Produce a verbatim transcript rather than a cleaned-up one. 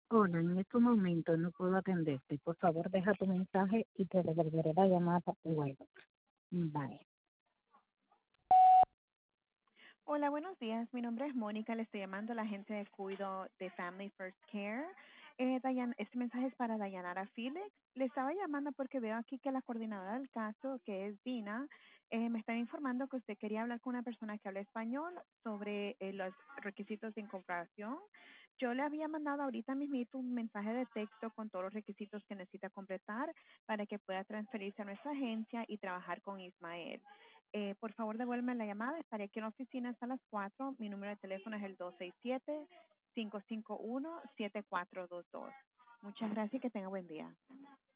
Hola, en estos momentos no puedo atenderte. Por favor, deja tu mensaje y te devolveré la llamada luego. Bye. Hola, buenos días. Mi nombre es Mónica. Le estoy llamando a la agencia de cuido de Family First Care. Eh, Dayan- este mensaje es para Dayanara Felix. Le estaba llamando porque veo aquí que la coordinadora del caso, que es Dina, eh, me está informando que usted quería hablar con una persona que habla español sobre eh, los requisitos de incorporación. Yo le había mandado ahorita mismito un mensaje de texto con todos los requisitos que necesita completar para que pueda transferirse a nuestra agencia y trabajar con Ismael. Eh, por favor, devuélveme la llamada. Estaré aquí en la oficina hasta las cuatro. Mi número de teléfono es el dos seis siete, cinco cinco uno, siete cuatro dos dos. Muchas gracias y que tenga buen día.